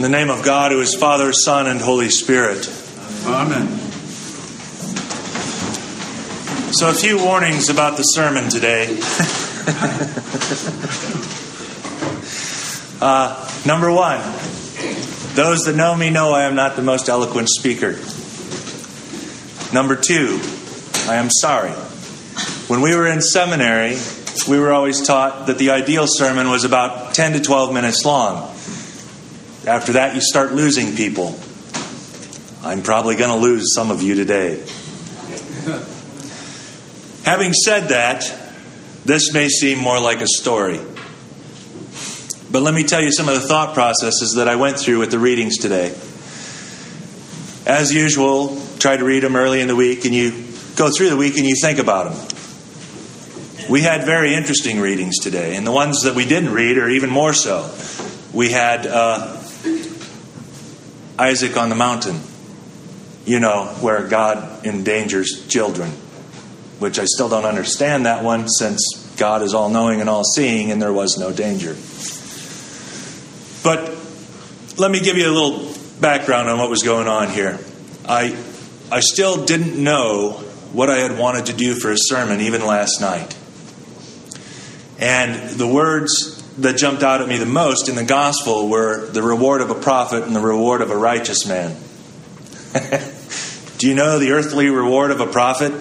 In the name of God, who is Father, Son, and Holy Spirit. Amen. So a few warnings about the sermon today. Number one, those that know me know I am not the most eloquent speaker. Number two, I am sorry. When we were in seminary, we were always taught that the ideal sermon was about 10 to 12 minutes long. After that, you start losing people. I'm probably going to lose some of you today. Having said that, this may seem more like a story. But let me tell you some of the thought processes that I went through with the readings today. As usual, try to read them early in the week, and you go through the week and you think about them. We had very interesting readings today, and the ones that we didn't read are even more so. We had Isaac on the mountain, where God endangers children, which I still don't understand that one, since God is all-knowing and all-seeing and there was no danger. But let me give you a little background on what was going on here. I still didn't know what I had wanted to do for a sermon even last night. And the words that jumped out at me the most in the gospel were the reward of a prophet and the reward of a righteous man. Do you know the earthly reward of a prophet?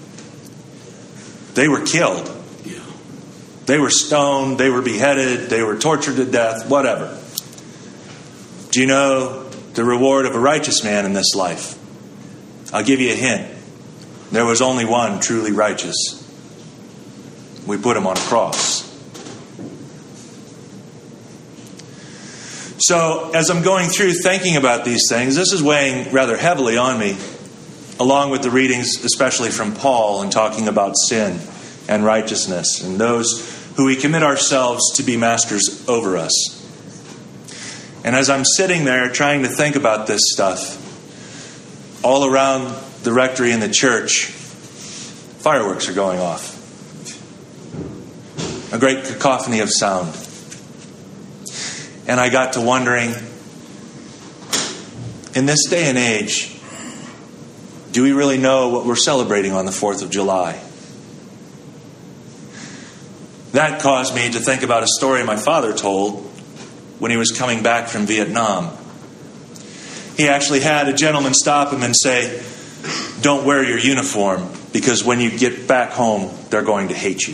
They were killed. They were stoned, they were beheaded, they were tortured to death, whatever. Do you know the reward of a righteous man in this life? I'll give you a hint. There was only one truly righteous. We put him on a cross. So, as I'm going through thinking about these things, this is weighing rather heavily on me, along with the readings, especially from Paul, and talking about sin and righteousness, and those who we commit ourselves to be masters over us. And as I'm sitting there trying to think about this stuff, all around the rectory and the church, fireworks are going off. A great cacophony of sound. And I got to wondering, in this day and age, do we really know what we're celebrating on the 4th of July? That caused me to think about a story my father told when he was coming back from Vietnam. He actually had a gentleman stop him and say, "Don't wear your uniform, because when you get back home, they're going to hate you."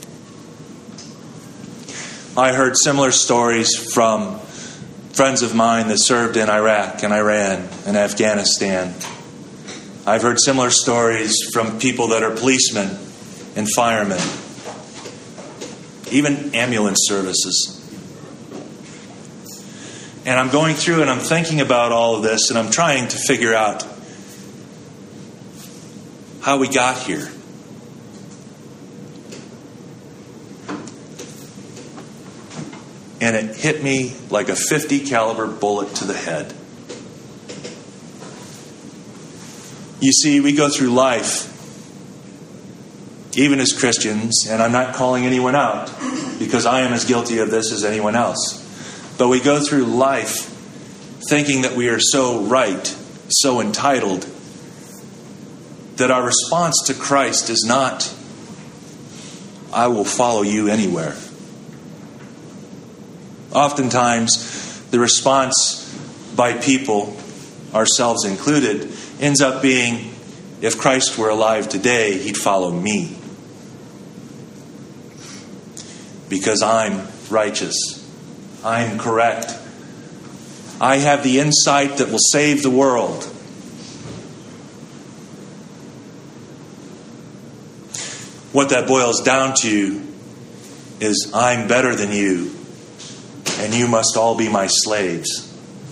I heard similar stories from friends of mine that served in Iraq and Iran and Afghanistan. I've heard similar stories from people that are policemen and firemen, even ambulance services. And I'm going through and I'm thinking about all of this, and I'm trying to figure out how we got here. And it hit me like a .50 caliber bullet to the head. You see, we go through life, even as Christians, and I'm not calling anyone out, because I am as guilty of this as anyone else. But we go through life thinking that we are so right, so entitled, that our response to Christ is not, "I will follow you anywhere." Oftentimes, the response by people, ourselves included, ends up being, if Christ were alive today, he'd follow me. Because I'm righteous. I'm correct. I have the insight that will save the world. What that boils down to is, I'm better than you, and you must all be my slaves.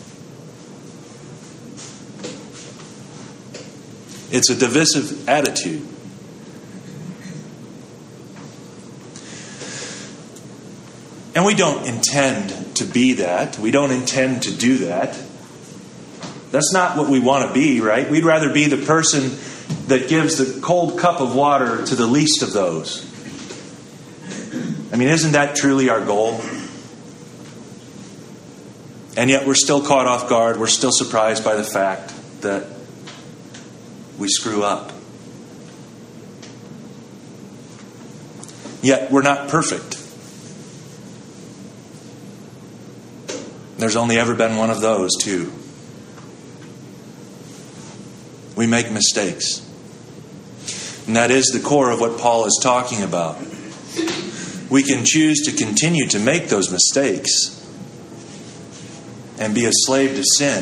It's a divisive attitude. And we don't intend to be that. We don't intend to do that. That's not what we want to be, right? We'd rather be the person that gives the cold cup of water to the least of those. I mean, isn't that truly our goal? And yet we're still caught off guard. We're still surprised by the fact that we screw up. Yet we're not perfect. There's only ever been one of those, too. We make mistakes. And that is the core of what Paul is talking about. We can choose to continue to make those mistakes and be a slave to sin.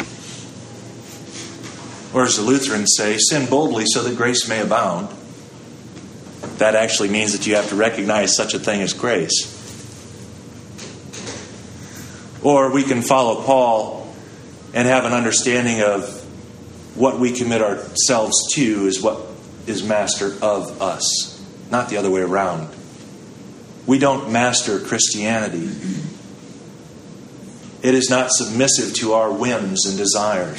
Or as the Lutherans say, sin boldly so that grace may abound. That actually means that you have to recognize such a thing as grace. Or we can follow Paul and have an understanding of what we commit ourselves to is what is master of us, not the other way around. We don't master Christianity. It is not submissive to our whims and desires.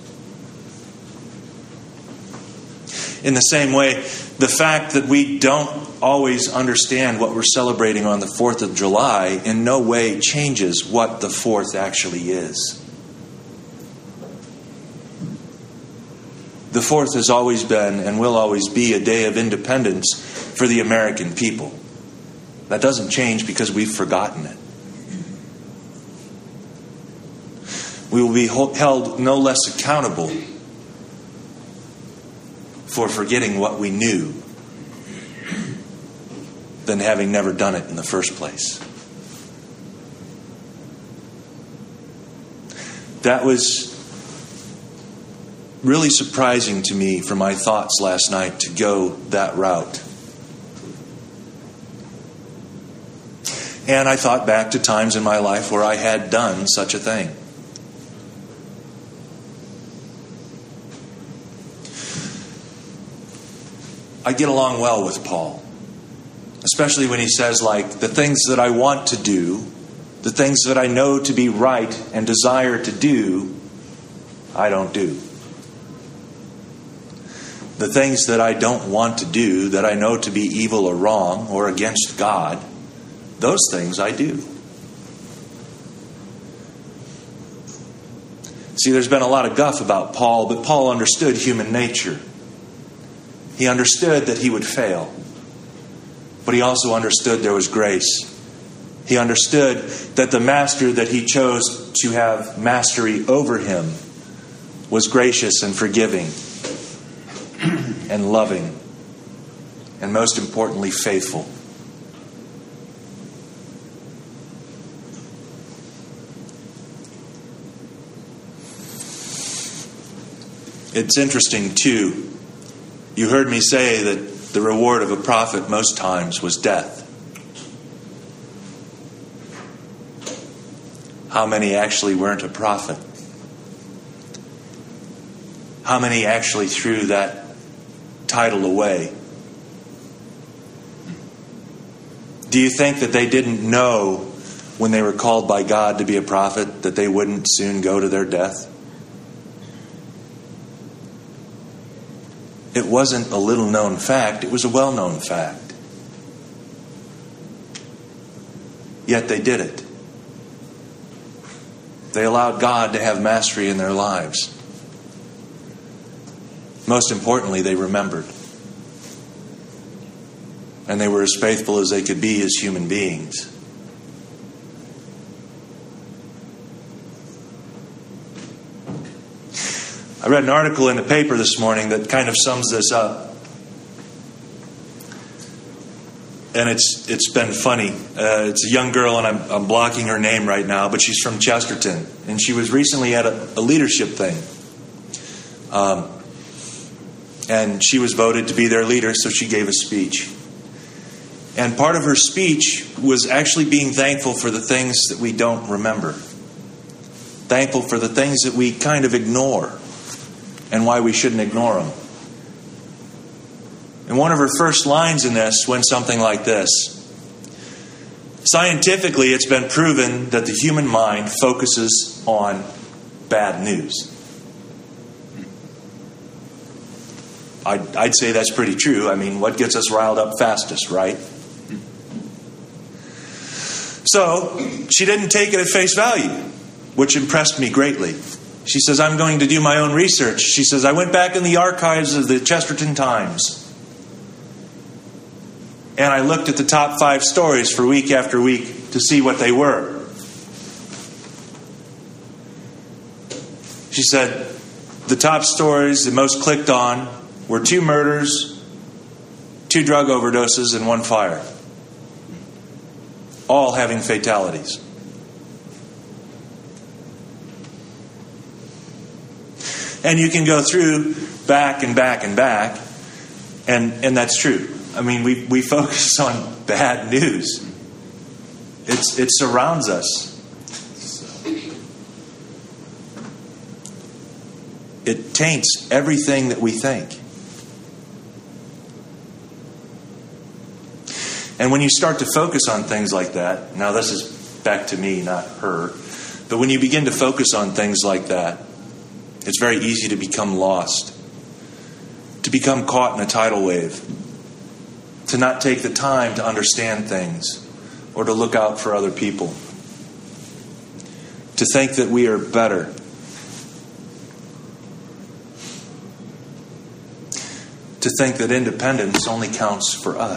In the same way, the fact that we don't always understand what we're celebrating on the 4th of July in no way changes what the 4th actually is. The 4th has always been and will always be a day of independence for the American people. That doesn't change because we've forgotten it. We will be held no less accountable for forgetting what we knew than having never done it in the first place. That was really surprising to me for my thoughts last night to go that route. And I thought back to times in my life where I had done such a thing. I get along well with Paul, especially when he says, like, the things that I want to do, the things that I know to be right and desire to do, I don't do. The things that I don't want to do, that I know to be evil or wrong or against God, those things I do. See, there's been a lot of guff about Paul, but Paul understood human nature. He understood that he would fail. But he also understood there was grace. He understood that the master that he chose to have mastery over him was gracious and forgiving and loving and most importantly faithful. It's interesting too. You heard me say that the reward of a prophet most times was death. How many actually weren't a prophet? How many actually threw that title away? Do you think that they didn't know when they were called by God to be a prophet that they wouldn't soon go to their death? It wasn't a little known fact, it was a well known fact. Yet they did it. They allowed God to have mastery in their lives. Most importantly, they remembered. And they were as faithful as they could be as human beings. I read an article in the paper this morning that kind of sums this up. And it's been funny. It's a young girl, and I'm blocking her name right now, but she's from Chesterton. And she was recently at a leadership thing. And she was voted to be their leader, so she gave a speech. And part of her speech was actually being thankful for the things that we don't remember. Thankful for the things that we kind of ignore. And why we shouldn't ignore them. And one of her first lines in this went something like this. Scientifically, it's been proven that the human mind focuses on bad news. I'd say that's pretty true. I mean, what gets us riled up fastest, right? So, she didn't take it at face value. which impressed me greatly. She says, I'm going to do my own research. She says, I went back in the archives of the Chesterton Times, and I looked at the top 5 stories for week after week to see what they were. She said, the top stories, the most clicked on, were 2 murders, 2 drug overdoses, and 1 fire. All having fatalities. And you can go through back and back and back, and that's true. I mean, we focus on bad news. It surrounds us. It taints everything that we think. And when you start to focus on things like that, now this is back to me, not her, but when you begin to focus on things like that, it's very easy to become lost, to become caught in a tidal wave, to not take the time to understand things or to look out for other people, to think that we are better, to think that independence only counts for us.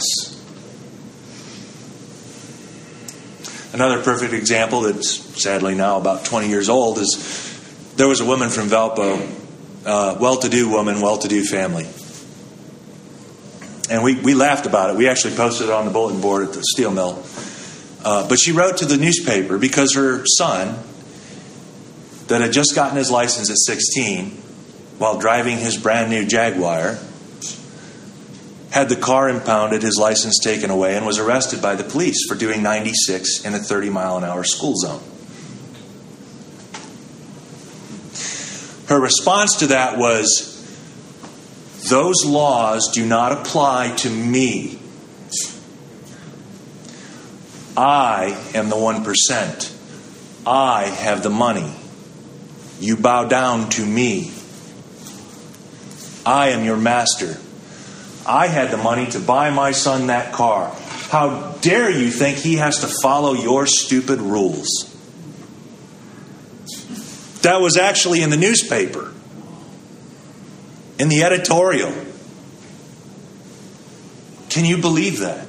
Another perfect example that's sadly now about 20 years old is there was a woman from Valpo, well-to-do woman, well-to-do family. And we laughed about it. We actually posted it on the bulletin board at the steel mill. But she wrote to the newspaper because her son, that had just gotten his license at 16, while driving his brand new Jaguar, had the car impounded, his license taken away, and was arrested by the police for doing 96 in a 30-mile-an-hour school zone. Her response to that was, those laws do not apply to me. I am the 1%. I have the money. You bow down to me. I am your master. I had the money to buy my son that car. How dare you think he has to follow your stupid rules? That was actually in the newspaper, in the editorial. Can you believe that?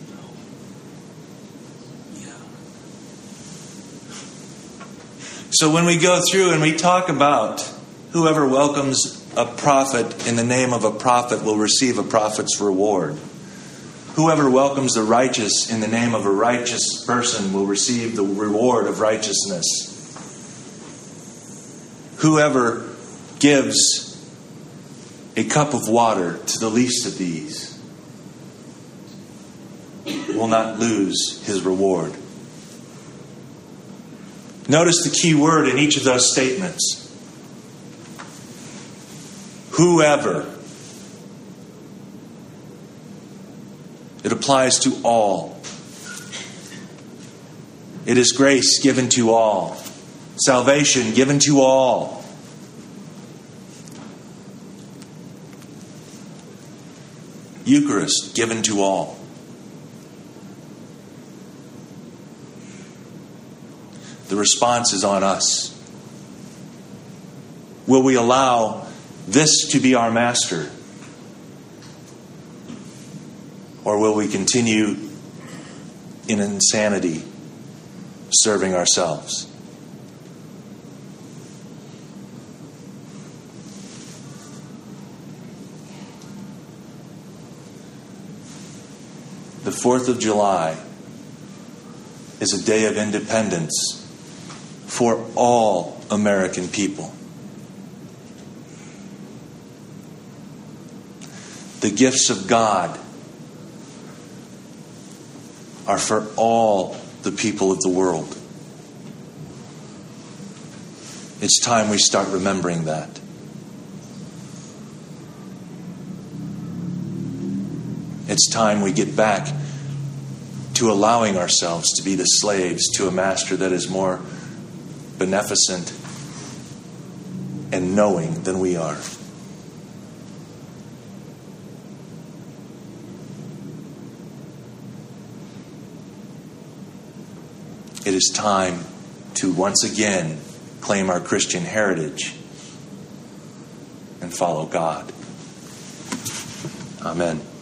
So when we go through and we talk about whoever welcomes a prophet in the name of a prophet will receive a prophet's reward. Whoever welcomes the righteous in the name of a righteous person will receive the reward of righteousness. Whoever gives a cup of water to the least of these will not lose his reward. Notice the key word in each of those statements. Whoever. It applies to all. It is grace given to all. Salvation given to all. Eucharist given to all. The response is on us. Will we allow this to be our master? Or will we continue in insanity, serving ourselves? The 4th of July is a day of independence for all American people. The gifts of God are for all the people of the world. It's time we start remembering that. It's time we get back to allowing ourselves to be the slaves to a master that is more beneficent and knowing than we are. It is time to once again claim our Christian heritage, and follow God. Amen.